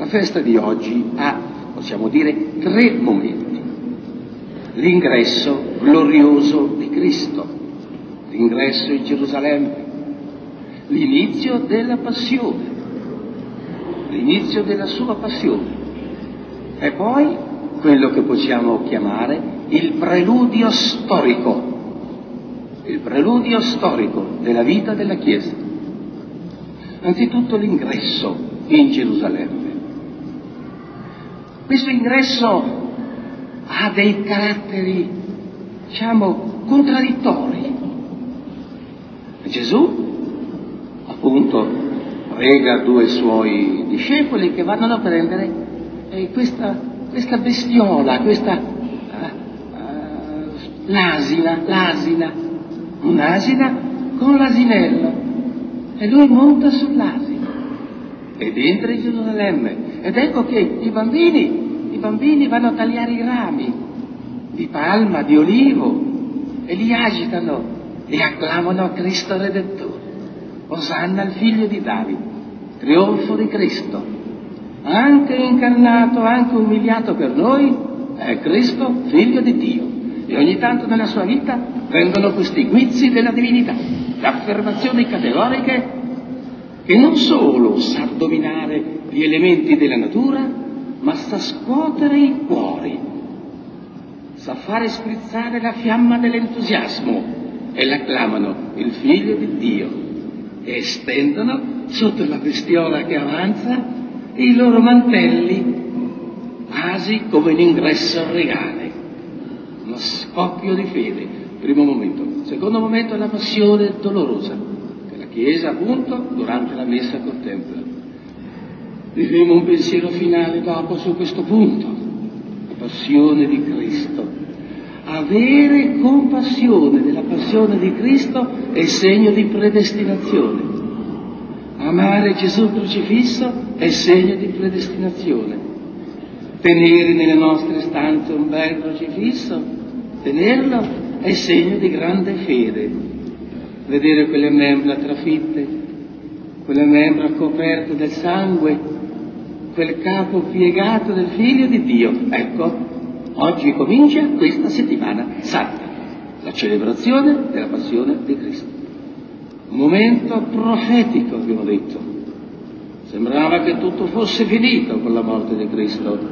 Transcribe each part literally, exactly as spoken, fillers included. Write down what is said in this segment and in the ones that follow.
festa di oggi ha, possiamo dire, tre momenti. L'ingresso glorioso di Cristo, l'ingresso in Gerusalemme, l'inizio della passione, l'inizio della sua passione, e poi quello che possiamo chiamare il preludio storico, il preludio storico della vita della Chiesa. Anzitutto l'ingresso in Gerusalemme. Questo ingresso ha dei caratteri, diciamo, contraddittori. Gesù, appunto, prega due suoi discepoli che vanno a prendere eh, questa, questa bestiola, questa uh, uh, l'asina, l'asina, un'asina con l'asinello, e lui monta sull'asina ed entra in Gerusalemme, ed ecco che i bambini, i bambini vanno a tagliare i rami di palma, di olivo, e li agitano e acclamano a Cristo Redentore. Osanna al figlio di Davide, trionfo di Cristo, anche incarnato, anche umiliato per noi, è Cristo, figlio di Dio. E ogni tanto nella sua vita vengono questi guizzi della divinità, le affermazioni categoriche che non solo sa dominare gli elementi della natura, ma sa scuotere i cuori, sa fare sprizzare la fiamma dell'entusiasmo, e l'acclamano il figlio di Dio, e estendono sotto la bestiola che avanza i loro mantelli, quasi come un ingresso regale, uno scoppio di fede. Primo momento. Secondo momento, la passione dolorosa, che la Chiesa appunto durante la messa contempla. Diremo un pensiero finale dopo su questo punto, la passione di Cristo. Avere compassione della passione di Cristo è segno di predestinazione. Amare Gesù crocifisso è segno di predestinazione. Tenere nelle nostre stanze un bel crocifisso, tenerlo è segno di grande fede. Vedere quelle membra trafitte, quelle membra coperte del sangue, quel capo piegato del Figlio di Dio, ecco, oggi comincia questa settimana santa, la celebrazione della passione di Cristo. Un momento profetico, abbiamo detto. Sembrava che tutto fosse finito con la morte di Cristo.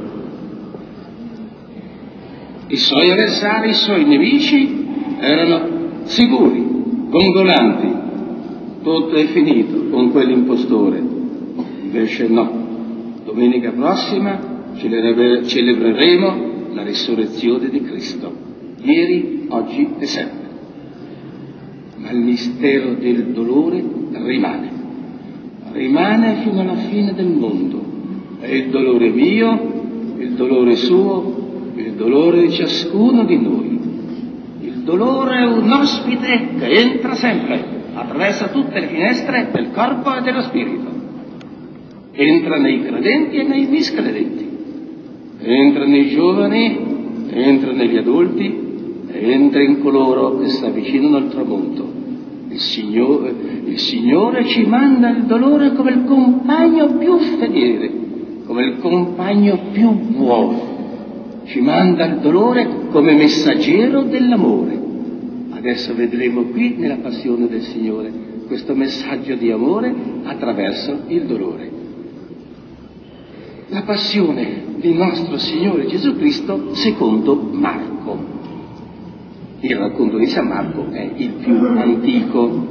I suoi avversari, i suoi nemici erano sicuri, gongolanti, tutto è finito con quell'impostore. Invece no, domenica prossima celebreremo la risurrezione di Cristo, ieri, oggi e sempre. Ma il mistero del dolore rimane, rimane fino alla fine del mondo. È il dolore mio, il dolore suo, il dolore di ciascuno di noi. Il dolore è un ospite che entra sempre, attraversa tutte le finestre del corpo e dello spirito. Entra nei credenti e nei miscredenti. Entra nei giovani, entra negli adulti, e entra in coloro che si avvicinano al tramonto. Il Signore, il Signore ci manda il dolore come il compagno più fedele, come il compagno più buono. Ci manda il dolore come messaggero dell'amore. Adesso vedremo qui nella passione del Signore questo messaggio di amore attraverso il dolore. La passione di nostro Signore Gesù Cristo secondo Marco. Il racconto di San Marco è il più antico.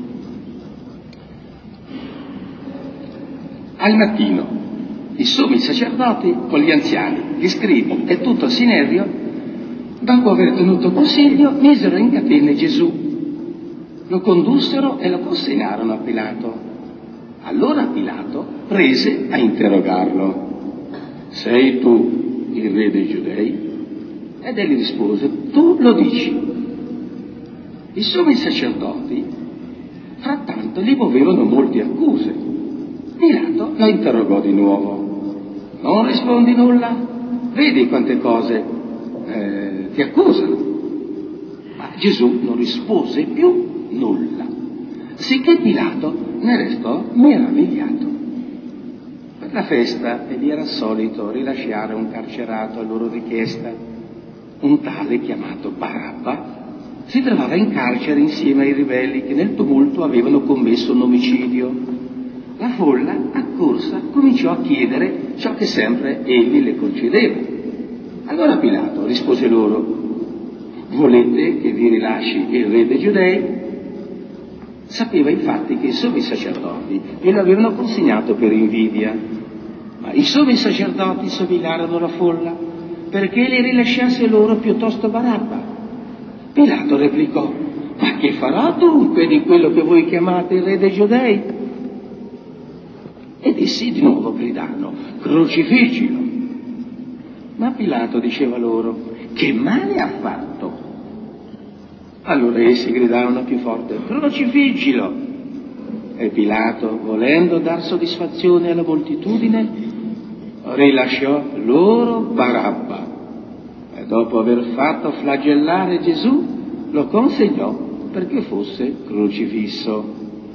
Al mattino, i sommi sacerdoti con gli anziani, gli scribi e tutto il sinerio, dopo aver tenuto consiglio, misero in catene Gesù, lo condussero e lo consegnarono a Pilato. Allora Pilato prese a interrogarlo: sei tu il re dei Giudei? Ed egli rispose: tu lo dici. I sommi sacerdoti frattanto gli muovevano molte accuse. Pilato lo interrogò di nuovo: non rispondi nulla? Vedi quante cose eh, ti accusano. Ma Gesù non rispose più nulla, sicché Pilato ne restò meravigliato. la festa e vi era solito rilasciare un carcerato a loro richiesta. Un tale chiamato Barabba si trovava in carcere insieme ai ribelli che nel tumulto avevano commesso un omicidio. La folla, accorsa, cominciò a chiedere ciò che sempre egli le concedeva. Allora Pilato rispose loro: volete che vi rilasci il re dei Giudei? Sapeva infatti che i sommi sacerdoti glielo avevano consegnato per invidia, ma i sommi sacerdoti somigliarono la folla perché li rilasciasse loro piuttosto Barabba. Pilato replicò: ma che farò dunque di quello che voi chiamate il re dei Giudei? Ed essi di nuovo gridarono: crocifiggilo. Ma Pilato diceva loro: che male ha fatto? Allora essi gridarono più forte: crocifiggilo. E Pilato, volendo dar soddisfazione alla moltitudine, rilasciò loro Barabba e dopo aver fatto flagellare Gesù lo consegnò perché fosse crocifisso.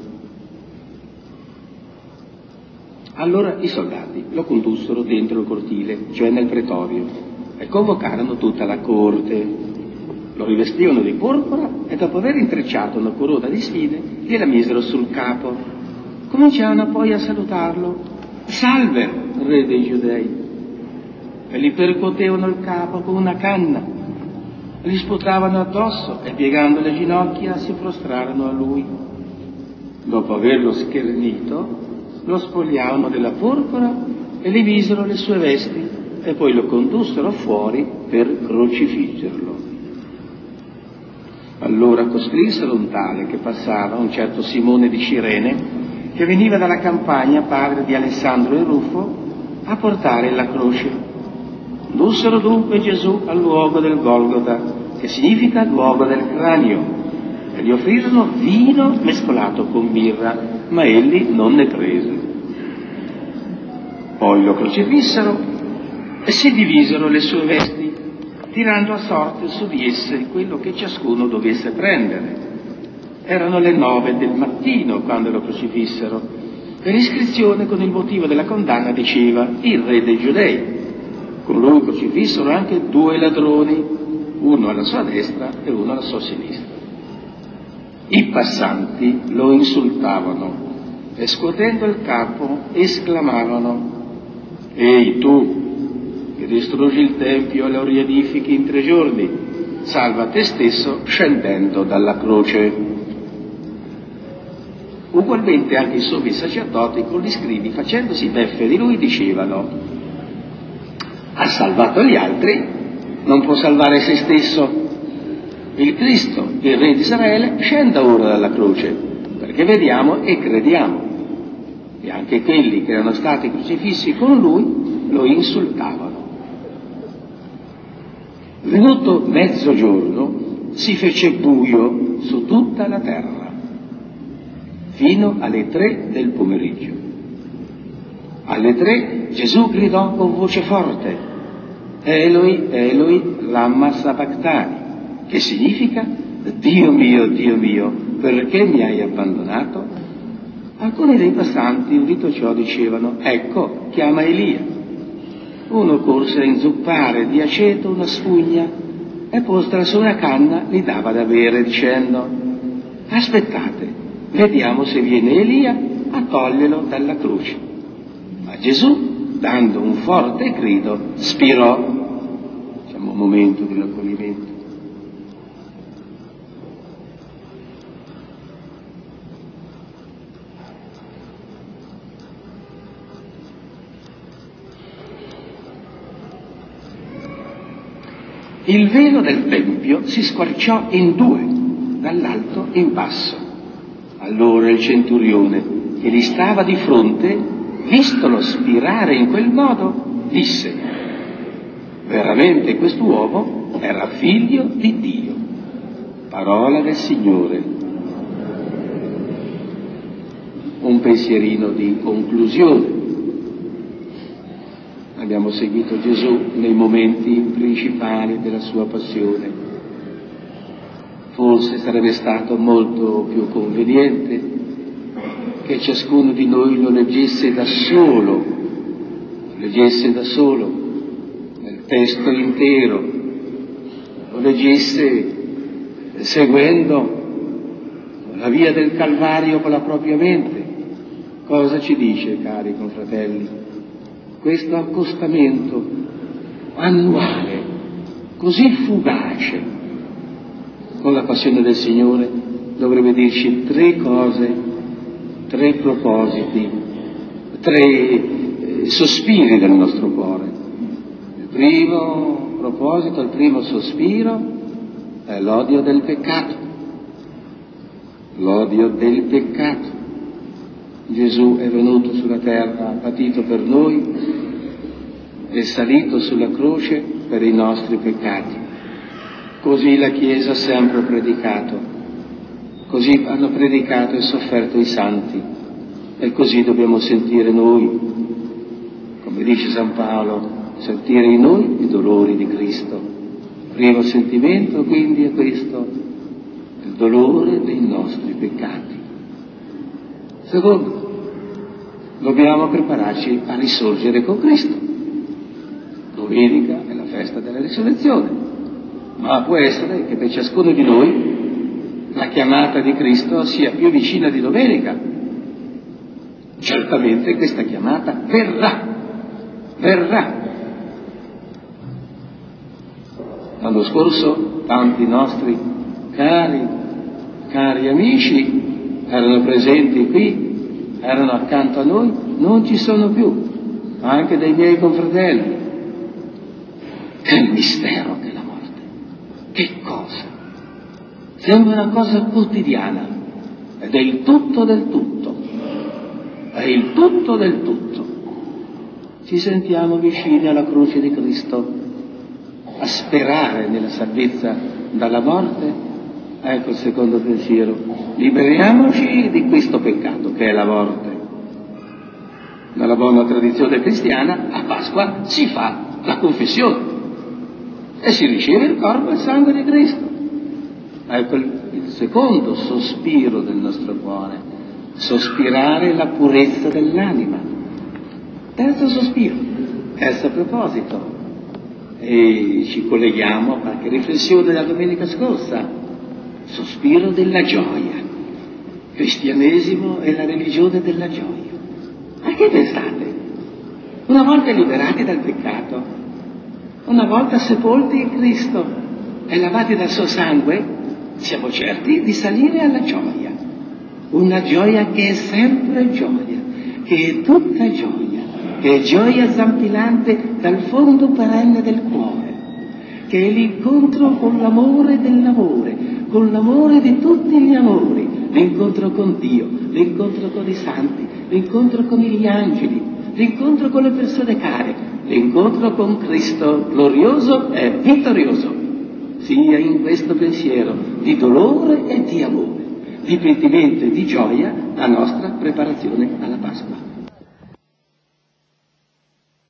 Allora i soldati lo condussero dentro il cortile, cioè nel pretorio, e convocarono tutta la corte. Lo rivestivano di porpora e dopo aver intrecciato una corona di spine gliela misero sul capo. Cominciarono poi a salutarlo: salve, re dei Giudei! E gli percuotevano il capo con una canna, gli sputavano addosso e piegando le ginocchia si prostrarono a lui. Dopo averlo schernito, lo spogliarono della porpora e gli misero le sue vesti e poi lo condussero fuori per crocifiggerlo. Allora costриnsero un tale che passava, un certo Simone di Cirene, che veniva dalla campagna, padre di Alessandro e Rufo, a portare la croce. Condussero dunque Gesù al luogo del Golgota, che significa luogo del cranio, e gli offrirono vino mescolato con mirra, ma egli non ne prese. Poi lo crocifissero e si divisero le sue vesti, tirando a sorte su di esse quello che ciascuno dovesse prendere. Erano le nove del mattino quando lo crocifissero, e l'iscrizione con il motivo della condanna diceva: il re dei Giudei. Con lui crocifissero anche due ladroni, uno alla sua destra e uno alla sua sinistra. I passanti lo insultavano e scuotendo il capo esclamavano: ehi tu, che distruggi il Tempio e lo riedifichi in tre giorni, salva te stesso scendendo dalla croce. Ugualmente anche i sommi sacerdoti con gli scribi, facendosi beffe di lui, dicevano: ha salvato gli altri, non può salvare se stesso. Il Cristo, il Re di Israele, scenda ora dalla croce, perché vediamo e crediamo. E anche quelli che erano stati crocifissi con lui lo insultavano. Venuto mezzogiorno si fece buio su tutta la terra, fino alle tre del pomeriggio. Alle tre Gesù gridò con voce forte: Eloi, Eloi, lama sabachthani, che significa: Dio mio, Dio mio, perché mi hai abbandonato? Alcuni dei passanti, udito ciò, dicevano: ecco, chiama Elia. Uno corse a inzuppare di aceto una spugna e postala su una canna gli dava da bere, dicendo: aspettate, vediamo se viene Elia a toglierlo dalla croce. Ma Gesù, dando un forte grido, spirò. Facciamo un momento di raccoglimento. Il velo del Tempio si squarciò in due, dall'alto in basso. Allora il centurione, che gli stava di fronte, vistolo spirare in quel modo, disse: veramente quest'uomo era figlio di Dio. Parola del Signore. Un pensierino di conclusione. Abbiamo seguito Gesù nei momenti principali della sua passione. Forse sarebbe stato molto più conveniente che ciascuno di noi lo leggesse da solo leggesse da solo nel testo intero, lo leggesse seguendo la via del Calvario con la propria mente, cosa ci dice, cari confratelli? Questo accostamento annuale, così fugace, con la passione del Signore, dovrebbe dirci tre cose, tre propositi, tre eh, sospiri del nostro cuore. Il primo proposito, il primo sospiro è l'odio del peccato. L'odio del peccato. Gesù è venuto sulla terra, ha patito per noi, è salito sulla croce per i nostri peccati. Così la Chiesa ha sempre predicato, così hanno predicato e sofferto i santi, e così dobbiamo sentire noi, come dice San Paolo, sentire in noi i dolori di Cristo. Primo sentimento quindi è questo, il dolore dei nostri peccati. Secondo, dobbiamo prepararci a risorgere con Cristo. Domenica è la festa della risurrezione, ma può essere che per ciascuno di noi la chiamata di Cristo sia più vicina di domenica. Certamente questa chiamata verrà, verrà. L'anno scorso tanti nostri cari, cari amici erano presenti qui, erano accanto a noi, non ci sono più, anche dei miei confratelli. È il mistero che è la morte. Che cosa? Sembra una cosa quotidiana, ed è il tutto del tutto, è il tutto del tutto. Ci sentiamo vicini alla croce di Cristo, a sperare nella salvezza dalla morte. Ecco il secondo pensiero, liberiamoci di questo peccato che è la morte. Nella buona tradizione cristiana a Pasqua si fa la confessione e si riceve il corpo e il sangue di Cristo. Ecco il, il secondo sospiro del nostro cuore, sospirare la purezza dell'anima. Terzo sospiro, terzo proposito, e ci colleghiamo a qualche riflessione della domenica scorsa, sospiro della gioia. Cristianesimo è la religione della gioia. A che pensate? Una volta liberati dal peccato, una volta sepolti in Cristo e lavati dal suo sangue, siamo certi di salire alla gioia. Una gioia che è sempre gioia, che è tutta gioia, che è gioia zampillante dal fondo perenne del cuore, che è l'incontro con l'amore dell'amore, con l'amore di tutti gli amori, l'incontro con Dio, l'incontro con i santi, l'incontro con gli angeli, l'incontro con le persone care, l'incontro con Cristo glorioso e vittorioso. Sia in questo pensiero di dolore e di amore, di pentimento e di gioia la nostra preparazione alla Pasqua.